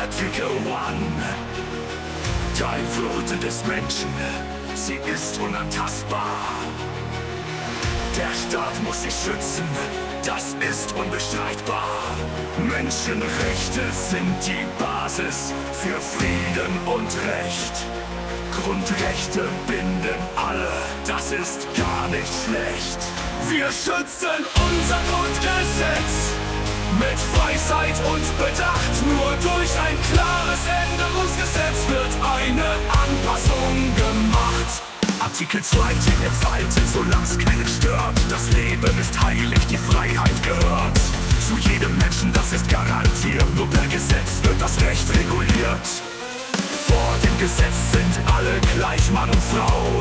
Artikel 1. Die Würde des Menschen, sie ist unantastbar. Der Staat muss sich schützen, das ist unbestreitbar. Menschenrechte sind die Basis für Frieden und Recht. Grundrechte binden alle, das ist gar nicht schlecht. Wir schützen unser Grundgesetz mit Weisheit und Bedacht. Nur durch ein klares Änderungsgesetz wird eine Anpassung gemacht. Artikel 2 entfalten, solang's keinen stört. Das Leben ist heilig, die Freiheit gehört zu jedem Menschen, das ist garantiert. Nur per Gesetz wird das Recht reguliert. Vor dem Gesetz sind alle gleich, Mann und Frau.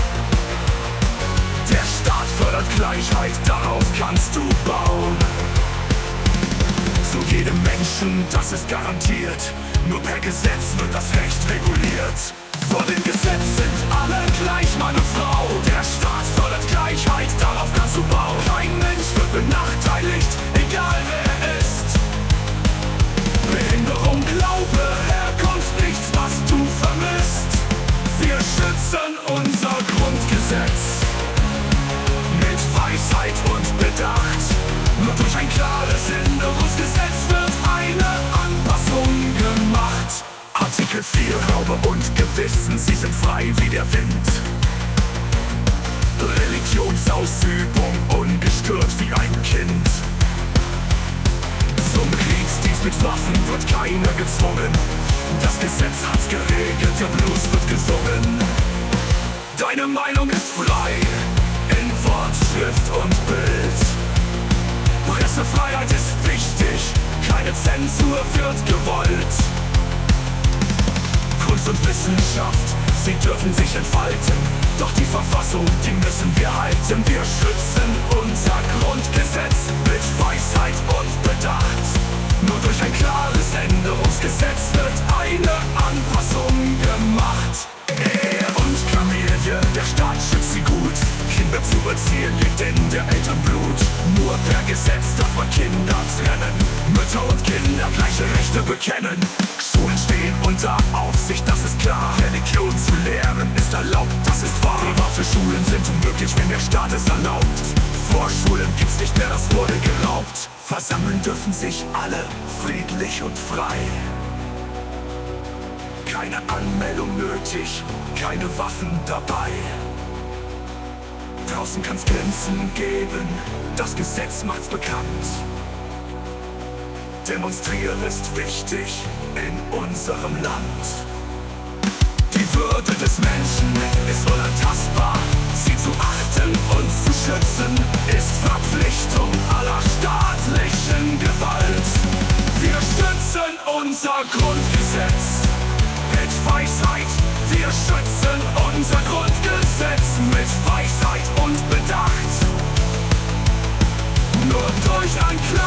Der Staat fördert Gleichheit, darauf kannst du bauen. Zu jedem Menschen, das ist garantiert. Nur per Gesetz wird das Recht reguliert. Vor dem Gesetz sind alle gleich, Mann und Frau. Der Staat fördert Gleichheit, darauf kannst du bauen. Kein Mensch wird benachteiligt, egal wer er ist. Behinderung, Glaube, Herkunft, nichts, was du vermisst. Wir schützen unser Grundgesetz mit Weisheit und Bedacht. Nur durch ein klares Änderungsgesetz wird eine Anpassung gemacht. Artikel 4, Glaube und Gewissen, sie sind frei wie der Wind. Religionsausübung ungestört wie ein Kind. Zum Kriegsdienst mit Waffen wird keiner gezwungen. Das Gesetz hat's geregelt, der Blues wird gesungen. Deine Meinung ist frei, in Wort, Schrift und Bild. Pressefreiheit ist wichtig, keine Zensur wird gewollt. Kunst und Wissenschaft, sie dürfen sich entfalten. Doch die Verfassung, die müssen wir halten. Wir schützen unser Grundgesetz mit Weisheit und Bedacht. Nur durch ein klares Änderungsgesetz wird eine Anpassung gemacht. Ehe und Familie, der Staat schützt sie gut. Kinder zu erziehen liegt in der Eltern Blut. Nur per Gesetz darf man Kinder trennen. Mütter und Kinder gleiche Rechte bekennen. Schulen stehen unter Aufsicht, das ist klar. Religion zu lehren ist erlaubt, das ist wahr. Private Schulen sind möglich, wenn der Staat es erlaubt. Vorschulen gibt's nicht mehr, das wurde geraubt. Versammeln dürfen sich alle, friedlich und frei. Keine Anmeldung nötig, keine Waffen dabei. Draußen kann's Grenzen geben, das Gesetz macht's bekannt. Demonstrieren ist wichtig in unserem Land. Die Würde des Menschen ist unantastbar. Sie zu achten und zu schützen ist Verpflichtung aller staatlichen Gewalt. Wir stützen unser Grundgesetz mit Weisheit. Wir schützen unser Grundgesetz mit Weisheit und Bedacht. Nur durch ein klares